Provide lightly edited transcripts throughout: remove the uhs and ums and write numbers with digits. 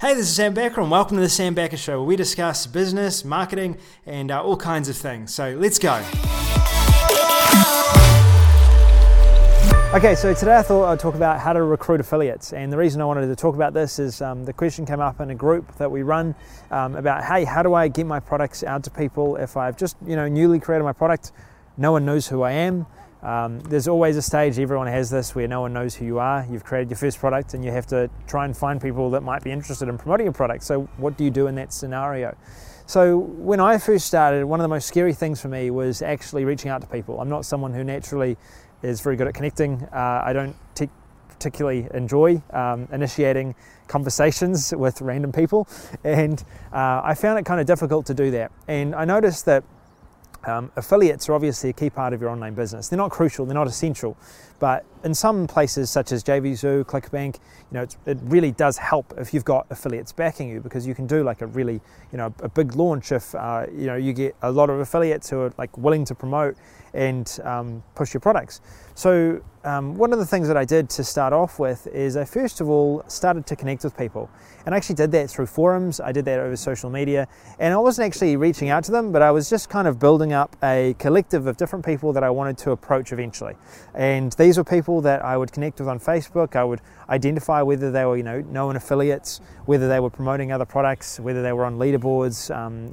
Hey, this is Sam Backer and welcome to the Sam Backer Show, where we discuss business, marketing, and all kinds of things. So let's go. Okay, so today I thought I'd talk about how to recruit affiliates, and the reason I wanted to talk about this is the question came up in a group that we run about, hey, how do I get my products out to people if I've just newly created my product, no one knows who I am. There's always a stage, everyone has this, where no one knows who you are. You've created your first product and you have to try and find people that might be interested in promoting your product. So what do you do in that scenario? So when I first started, one of the most scary things for me was actually reaching out to people. I'm not someone who naturally is very good at connecting. I don't particularly enjoy initiating conversations with random people, and I found it kind of difficult to do that. And I noticed that affiliates are obviously a key part of your online business. They're not crucial, they're not essential, but in some places such as JVZoo, ClickBank, it really does help if you've got affiliates backing you, because you can do like a really, a big launch if you get a lot of affiliates who are like willing to promote and push your products. So one of the things that I did to start off with is I first of all started to connect with people, and I actually did that through forums. I did that over social media, and I wasn't actually reaching out to them, but I was just kind of building up a collective of different people that I wanted to approach eventually. And these were people that I would connect with on Facebook. I would identify whether they were known affiliates, whether they were promoting other products, whether they were on leaderboards,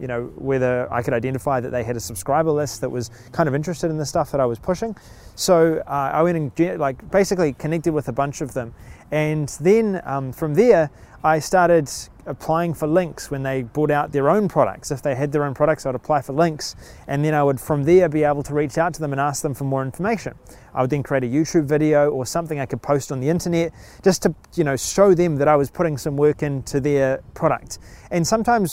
whether I could identify that they had a subscriber list that was kind of interested in the stuff that I was pushing. So I went and basically connected with a bunch of them, and then from there I started applying for links when they brought out their own products. If they had their own products, I would apply for links, and then I would from there be able to reach out to them and ask them for more information. I would then create a YouTube video or something I could post on the internet just to show them that I was putting some work into their product. And sometimes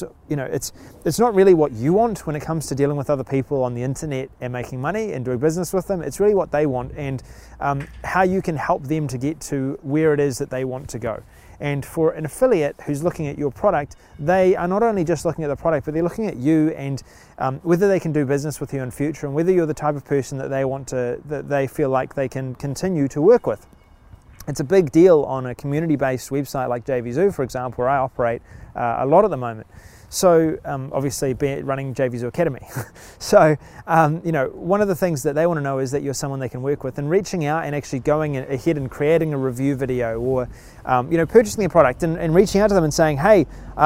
it's not really what you want when it comes to dealing with other people on the internet and making money and doing business with them. It's really what they want, and how you can help them to get to where it is that they want to go. And for an affiliate who's looking at your product, they are not only just looking at the product, but they're looking at you and whether they can do business with you in future, and whether you're the type of person that they feel like they can continue to work with. It's a big deal on a community-based website like JVZoo, for example, where I operate a lot at the moment. So obviously running JVZoo Academy. So one of the things that they want to know is that you're someone they can work with, and reaching out and actually going ahead and creating a review video, or purchasing a product and reaching out to them and saying, hey,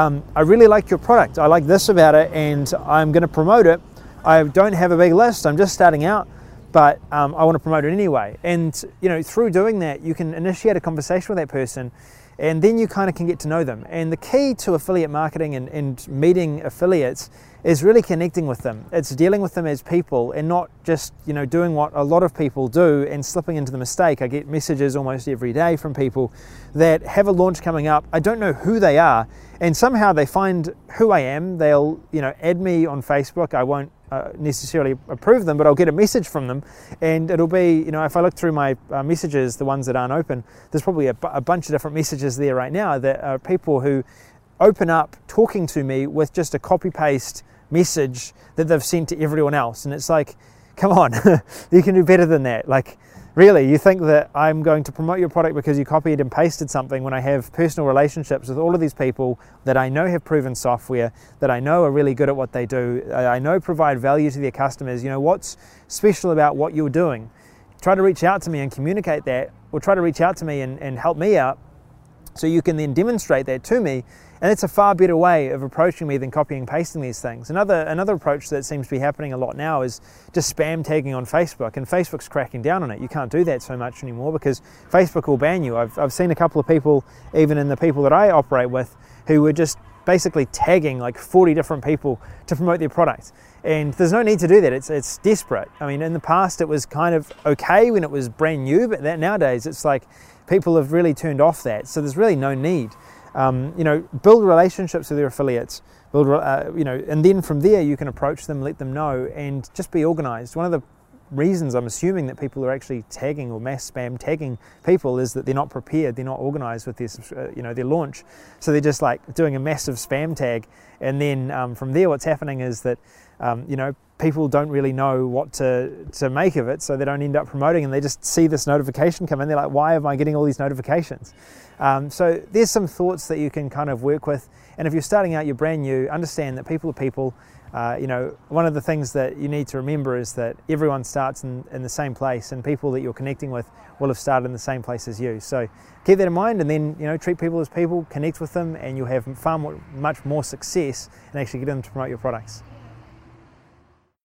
I really like your product, I like this about it, and I'm going to promote it. I don't have a big list, I'm just starting out, but I want to promote it anyway. And through doing that, you can initiate a conversation with that person, and then you kind of can get to know them. And the key to affiliate marketing and meeting affiliates is really connecting with them. It's dealing with them as people, and not just doing what a lot of people do and slipping into the mistake. I get messages almost every day from people that have a launch coming up. I don't know who they are, and somehow they find who I am. They'll add me on Facebook. I won't necessarily approve them, but I'll get a message from them, and it'll be, if I look through my messages, the ones that aren't open, there's probably a bunch of different messages there right now that are people who open up talking to me with just a copy-paste message that they've sent to everyone else. And it's like, come on, you can do better than that. Like, really, you think that I'm going to promote your product because you copied and pasted something, when I have personal relationships with all of these people that I know have proven software, that I know are really good at what they do, I know provide value to their customers. What's special about what you're doing? Try to reach out to me and communicate that, or try to reach out to me and help me out, so you can then demonstrate that to me. And it's a far better way of approaching me than copying and pasting these things. Another approach that seems to be happening a lot now is just spam tagging on Facebook, and Facebook's cracking down on it. You can't do that so much anymore because Facebook will ban you. I've seen a couple of people, even in the people that I operate with, who were just basically tagging like 40 different people to promote their product. And there's no need to do that. It's desperate. I mean, in the past it was kind of okay when it was brand new, but nowadays it's like people have really turned off that. So there's really no need. Build relationships with your affiliates, and then from there you can approach them, let them know, and just be organized. One of the reasons I'm assuming that people are actually tagging or mass spam tagging people is that they're not prepared, they're not organized with their launch. So they're just like doing a massive spam tag, and then from there what's happening is that you know, people don't really know what to make of it, so they don't end up promoting, and they just see this notification come in. They're like, why am I getting all these notifications? So there's some thoughts that you can kind of work with. And if you're starting out, you're brand new, understand that people are people. You know, one of the things that you need to remember is that everyone starts in the same place, and people that you're connecting with will have started in the same place as you. So keep that in mind, and then, you know, treat people as people, connect with them, and you'll have much more success in actually getting them to promote your products.